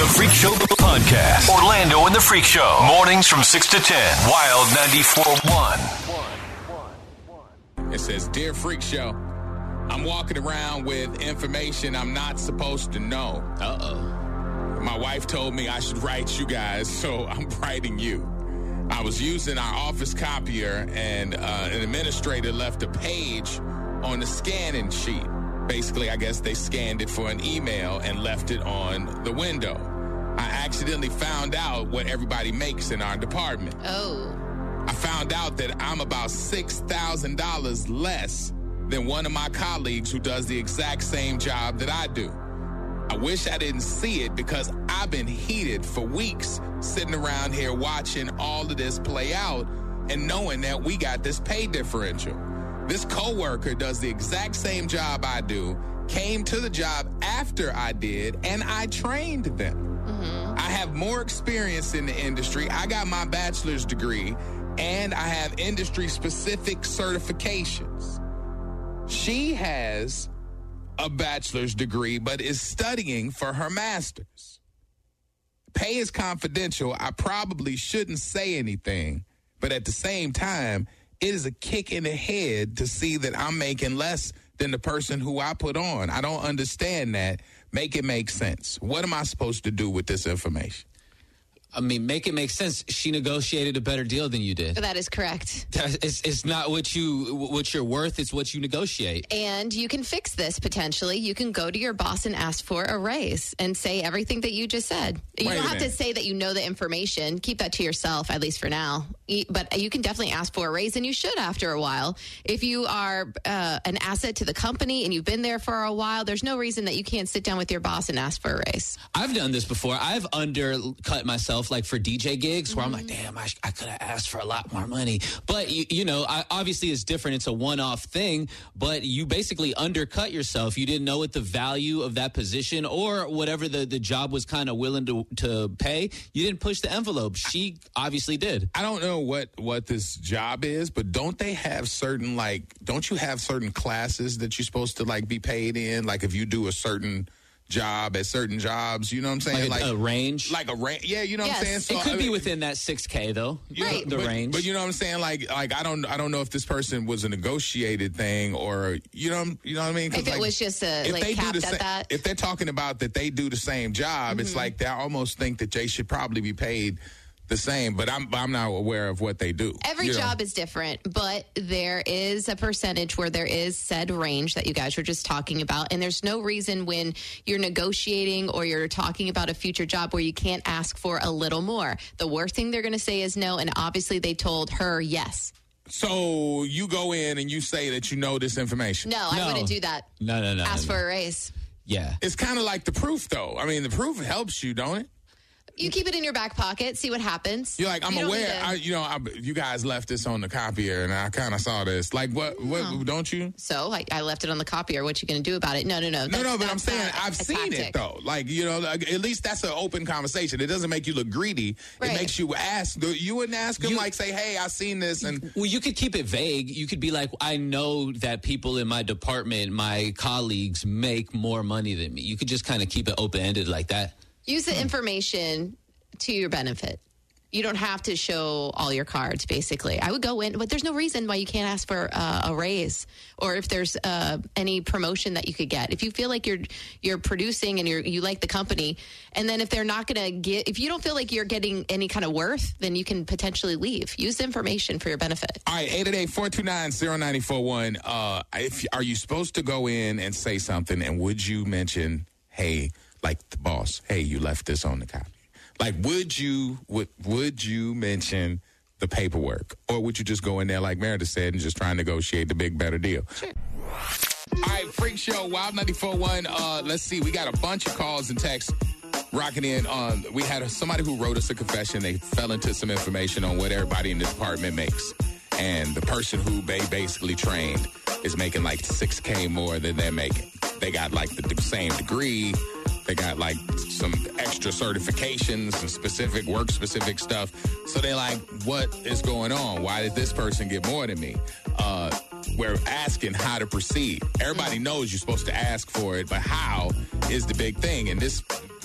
Freak Show Podcast. Orlando and the Freak Show. Mornings from 6 to 10. Wild 94.1. It says, Dear Freak Show, I'm walking around with information I'm not supposed to know. My wife told me I should write you guys, so I'm writing you. I was using our office copier, and an administrator left a page on the scanning sheet. Basically, I guess they scanned it for an email and left it on the window. I accidentally found out what everybody makes in our department. Oh. I found out that I'm about $6,000 less than one of my colleagues who does the exact same job that I do. I wish I didn't see it because I've been heated for weeks sitting around here watching all of this play out and knowing that we got this pay differential. This coworker does the exact same job I do, came to the job after I did, and I trained them. Mm-hmm. I have more experience in the industry. I got my bachelor's degree, and I have industry-specific certifications. She has a bachelor's degree, but is studying for her master's. Pay is confidential. I probably shouldn't say anything, but at the same time, it is a kick in the head to see that I'm making less than the person who I put on. I don't understand that. Make it make sense. What am I supposed to do with this information? I mean, make it make sense. She negotiated a better deal than you did. That is correct. It's not what you're worth. It's what you negotiate. And you can fix this potentially. You can go to your boss and ask for a raise and say everything that you just said. You don't have to say that you know the information. Keep that to yourself, at least for now. But you can definitely ask for a raise, and you should after a while. If you are an asset to the company and you've been there for a while, there's no reason that you can't sit down with your boss and ask for a raise. I've done this before. I've undercut myself, like for DJ gigs, where I'm like, damn, I could have asked for a lot more money. But, obviously it's different. It's a one-off thing, but you basically undercut yourself. You didn't know what the value of that position or whatever the job was kind of willing to pay. You didn't push the envelope. She obviously did. I don't know what this job is, but don't they have certain, don't you have certain classes that you're supposed to, be paid in? Like, if you do a certain job at certain jobs, you know what I'm saying? Like a range? Like a range. Yeah, you know what I'm saying? So, it could be within that $6K, though. Right. The range. But you know what I'm saying? I don't know if this person was a negotiated thing or, you know what I mean? If it was just capped at that. If they're talking about that they do the same job, it's like they almost think that they should probably be paid the same, but I'm not aware of what they do. Every job is different, but there is a percentage where there is said range that you guys were just talking about, and there's no reason when you're negotiating or you're talking about a future job where you can't ask for a little more. The worst thing they're going to say is no, and obviously they told her yes. So you go in and you say that you know this information? No, I wouldn't do that. No. Ask for a raise. Yeah. It's kind of like the proof, though. I mean, the proof helps you, don't it? You keep it in your back pocket, see what happens. You're like, I'm aware. You guys left this on the copier, and I kind of saw this. Like, what? Don't you? So I left it on the copier. What you going to do about it? No. But I'm saying I've seen it though. At least that's an open conversation. It doesn't make you look greedy. Right. It makes you ask. You wouldn't ask them say, "Hey, I've seen this." And well, you could keep it vague. You could be like, "I know that people in my department, my colleagues, make more money than me." You could just kind of keep it open ended like that. Use the information to your benefit. You don't have to show all your cards, basically. I would go in, but there's no reason why you can't ask for a raise or if there's any promotion that you could get. If you feel like you're producing and you like the company, and then if they're not going to if you don't feel like you're getting any kind of worth, then you can potentially leave. Use the information for your benefit. All right, 888-429-0941. Are you supposed to go in and say something, and would you mention, hey, like the boss, hey, you left this on the copy? Like, would you mention the paperwork? Or would you just go in there, like Meredith said, and just try and negotiate the big, better deal? Sure. All right, Freak Show, Wild 94.1. Let's see, we got a bunch of calls and texts rocking in. We had somebody who wrote us a confession. They fell into some information on what everybody in the department makes. And the person who they basically trained is making like $6K more than they're making. They got like the same degree. They got like some extra certifications and specific work-specific stuff. So they're like, what is going on? Why did this person get more than me? We're asking how to proceed. Everybody knows you're supposed to ask for it, but how is the big thing. And this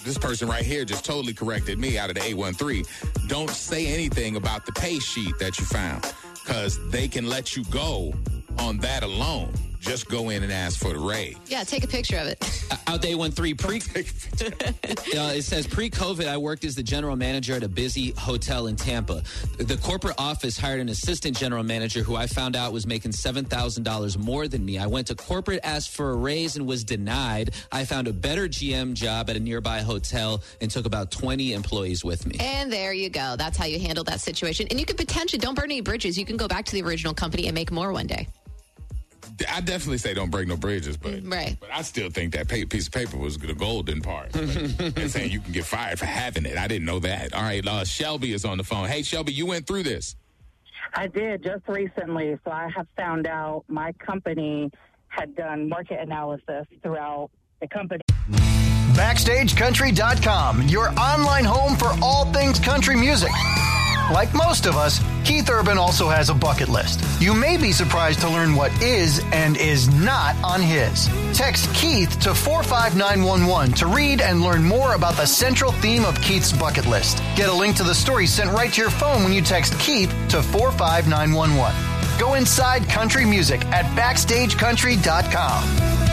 this person right here just totally corrected me out of the 813. Don't say anything about the pay sheet that you found because they can let you go on that alone. Just go in and ask for the raise. Yeah, take a picture of it. Out day 13 it says pre-COVID, I worked as the general manager at a busy hotel in Tampa. The corporate office hired an assistant general manager who I found out was making $7,000 more than me. I went to corporate, asked for a raise, and was denied. I found a better GM job at a nearby hotel and took about 20 employees with me. And there you go. That's how you handle that situation. And you could potentially, don't burn any bridges. You can go back to the original company and make more one day. I definitely say don't break no bridges, but Right. But I still think that piece of paper was the golden part. And saying you can get fired for having it. I didn't know that. All right, Shelby is on the phone. Hey, Shelby, you went through this. I did just recently. So I have found out my company had done market analysis throughout the company. BackstageCountry.com, your online home for all things country music. Like most of us, Keith Urban also has a bucket list. You may be surprised to learn what is and is not on his. Text Keith to 45911 to read and learn more about the central theme of Keith's bucket list. Get a link to the story sent right to your phone when you text Keith to 45911. Go inside country music at BackstageCountry.com.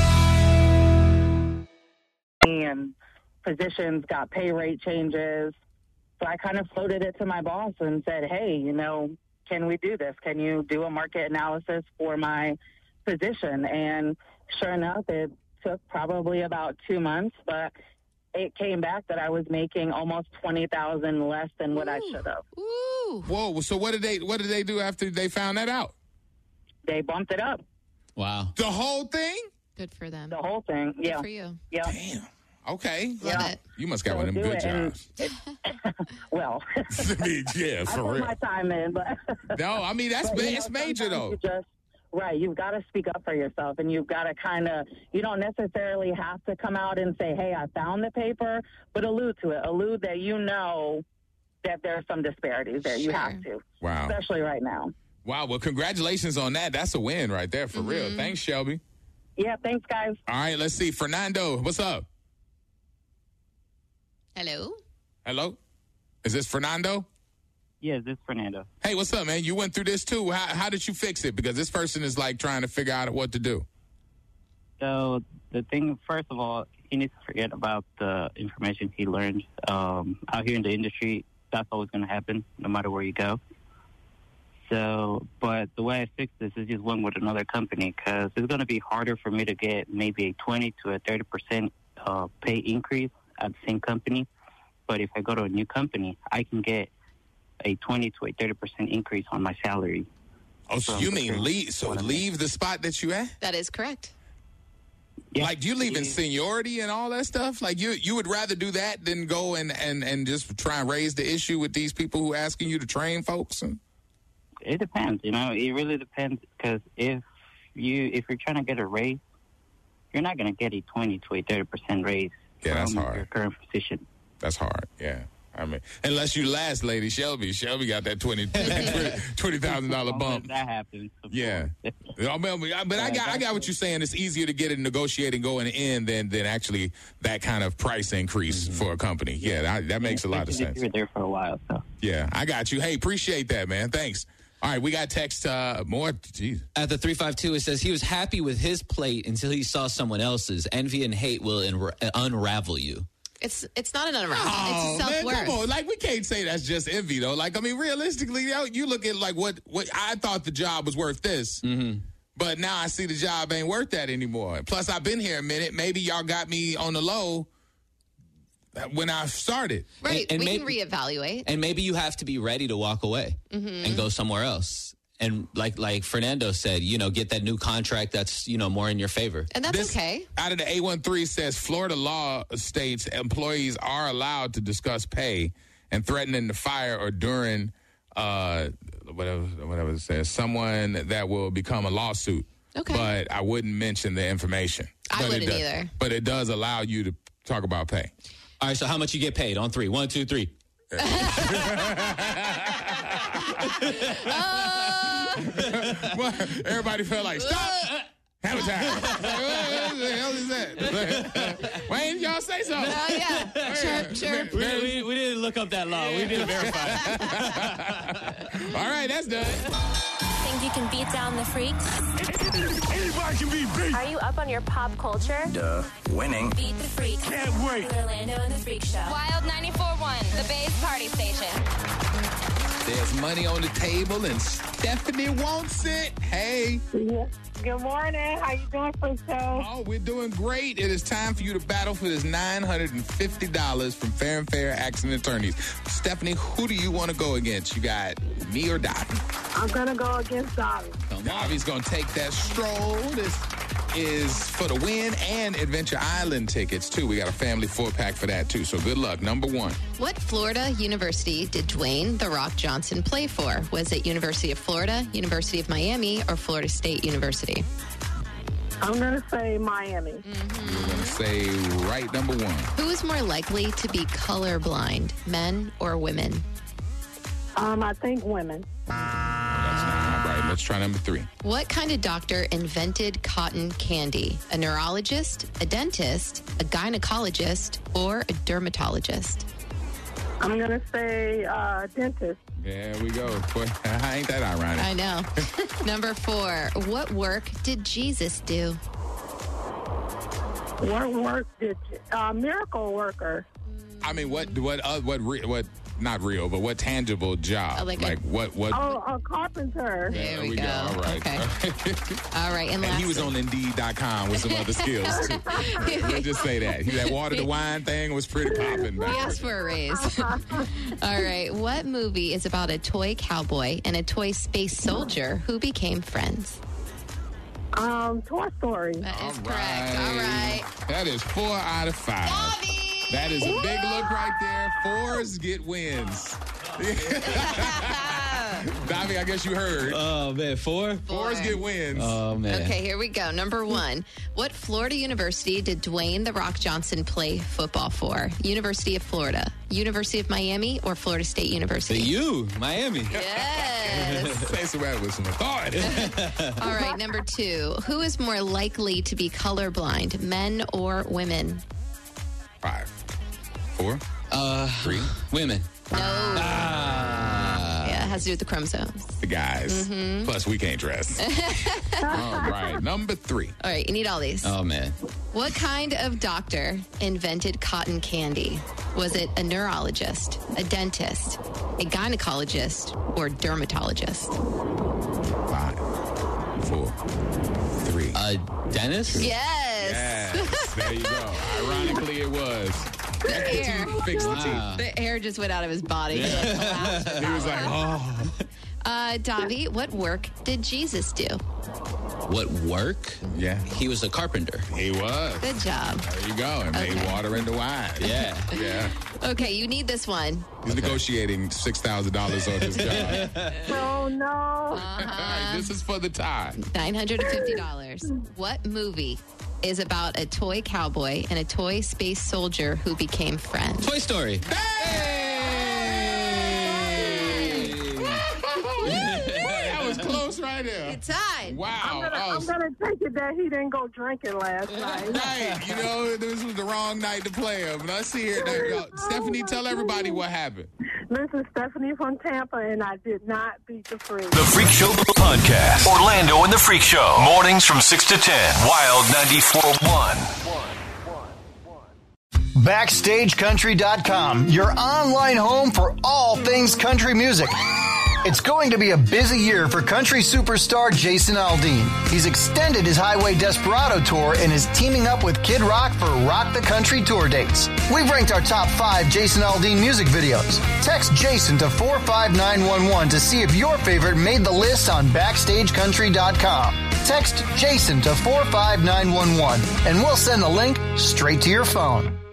And positions got pay rate changes. So I kind of floated it to my boss and said, hey, can we do this? Can you do a market analysis for my position? And sure enough, it took probably about 2 months, but it came back that I was making almost $20,000 less than what I should have. Ooh. Whoa, so what did they do after they found that out? They bumped it up. Wow. The whole thing? Good for them. The whole thing. Good Yeah. for you. Yeah. Damn. Okay. Love it. You must got So one of them do good it, and jobs. Well, I mean, yeah, I for put real. my time in, but No, I mean, that's but, it's major, sometimes though. Right, you've got to speak up for yourself, and you've got to you don't necessarily have to come out and say, hey, I found the paper, but allude to it. Allude that that there are some disparities there. You have to. Wow. Especially right now. Wow, well, congratulations on that. That's a win right there, for real. Thanks, Shelby. Yeah, thanks, guys. All right, let's see. Fernando, what's up? Hello? Hello? Is this Fernando? Yeah, this is Fernando. Hey, what's up, man? You went through this, too. How did you fix it? Because this person is, trying to figure out what to do. So the thing, first of all, he needs to forget about the information he learned. Out here in the industry, that's always going to happen, no matter where you go. So, but the way I fix this is just one with another company, because it's going to be harder for me to get maybe a 20 to a 30% pay increase at the same company. But if I go to a new company, I can get a 20 to a 30% increase on my salary. Oh, so you mean leave the spot that you at? That is correct. Yeah. You leave in seniority and all that stuff? You would rather do that than go and just try and raise the issue with these people who are asking you to train folks? It depends, It really depends, because if you're trying to get a raise, you're not going to get a 20 to a 30% raise that's from hard. your current position. That's hard, yeah. I mean, unless you last, lady Shelby. Shelby got that $20,000 bump. That happens. Yeah. But I got what you're saying. It's easier to get it negotiating going in than actually that kind of price increase for a company. Yeah, that makes a lot of sense. You were there for a while, so. Yeah, I got you. Hey, appreciate that, man. Thanks. All right, we got text more. Jeez. At the 352, it says he was happy with his plate until he saw someone else's. Envy and hate will unravel you. It's not an unravel. Oh, It's self-worth. man, come on. We can't say that's just envy, though. Realistically, you look at, what I thought the job was worth this. Mm-hmm. But now I see the job ain't worth that anymore. Plus, I've been here a minute. Maybe y'all got me on the low when I started. Right. And we maybe, can reevaluate. And maybe you have to be ready to walk away and go somewhere else. And like Fernando said, get that new contract that's, more in your favor. And that's okay. Out of the 813 says Florida law states employees are allowed to discuss pay and threatening to fire or during whatever it says, someone that will become a lawsuit. Okay. But I wouldn't mention the information. I wouldn't either. But it does allow you to talk about pay. All right, so how much you get paid on 3? 1, 2, 3. Everybody felt like, stop. Hammer time. What the hell is that? Why didn't y'all say something? Oh, yeah. Chirp. We didn't look up that law. We didn't verify it. All right, that's done. Think you can beat down the freaks? Anybody can be beat. Are you up on your pop culture? Duh. Winning. Beat the freak. Can't wait. With Orlando and the Freak Show. Wild 94.1, the Bay's party station. There's money on the table, and Stephanie wants it. Hey. Good morning. How you doing for the show? Oh, we're doing great. It is time for you to battle for this $950 from Fair and Fair Accident Attorneys. Stephanie, who do you want to go against? You got me or Davi? I'm going to go against Davi. Davi's going to take that stroll. This is for the win and Adventure Island tickets, too. We got a family 4-pack for that, too. So good luck. Number one. What Florida university did Dwayne "The Rock" Johnson play for? Was it University of Florida, University of Miami, or Florida State University? I'm going to say Miami. We're going to say right number one. Who is more likely to be colorblind, men or women? I think women. That's not right. Let's try number three. What kind of doctor invented cotton candy? A neurologist, a dentist, a gynecologist, or a dermatologist? I'm going to say dentist. There we go. Boy, ain't that ironic? I know. Number 4. What work did Jesus do? What work did miracle worker? I mean, what not real, but what tangible job? What? Oh, a carpenter. There we go. All right. Okay. All right. And he was on Indeed.com with some other skills, too. We'll just say that. That water to wine thing was pretty popping. He asked for a raise. All right. What movie is about a toy cowboy and a toy space soldier who became friends? Toy Story. That is correct. All right. That is 4 out of 5. Davi! That is a big look right there. 4s get wins. Davi, I guess you heard. Oh, man. 4? 4s get wins. Oh, man. Okay, here we go. Number 1. What Florida university did Dwayne "The Rock" Johnson play football for? University of Florida, University of Miami, or Florida State University? Miami. Yes. Say somebody with some authority. All right, number 2. Who is more likely to be colorblind, men or women? 5, 4, 3. Women. No. Yeah, it has to do with the chromosomes. The guys. Mm-hmm. Plus, we can't dress. All right, number 3. All right, you need all these. Oh, man. What kind of doctor invented cotton candy? Was it a neurologist, a dentist, a gynecologist, or dermatologist? 5, 4, 3. A dentist? Yes. Yes, there you go. Ironically, it was. The air. Fix the teeth. The air just went out of his body. He collapsed. He was like, oh. Davi, what work did Jesus do? What work? Yeah. He was a carpenter. He was. Good job. There you go. And made water into wine. Yeah. Yeah. Okay, you need this one. He's negotiating $6,000 on his job. Oh, no. All right, this is for the tie. $950. What movie is about a toy cowboy and a toy space soldier who became friends? Toy Story. That was close right there. It's tied. Wow. I'm gonna take it that he didn't go drinking last night. Right. You know, this was the wrong night to play him. Let's see here. Stephanie, tell everybody what happened. This is Stephanie from Tampa, and I did not beat the freak. The Freak Show Podcast. Orlando and the Freak Show. Mornings from 6 to 10. Wild 94.1. BackstageCountry.com, your online home for all things country music. It's going to be a busy year for country superstar Jason Aldean. He's extended his Highway Desperado tour and is teaming up with Kid Rock for Rock the Country tour dates. We've ranked our top 5 Jason Aldean music videos. Text Jason to 45911 to see if your favorite made the list on BackstageCountry.com. Text Jason to 45911 and we'll send the link straight to your phone.